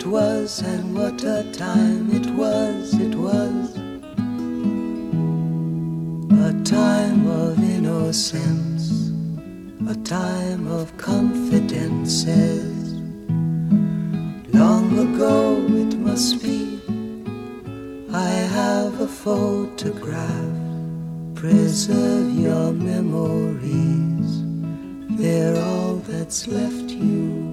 was, and what a time it was, it was. A time of innocence, a time of confidences. Long ago it must be, I have a photograph. Preserve your memories, they're all that's left you.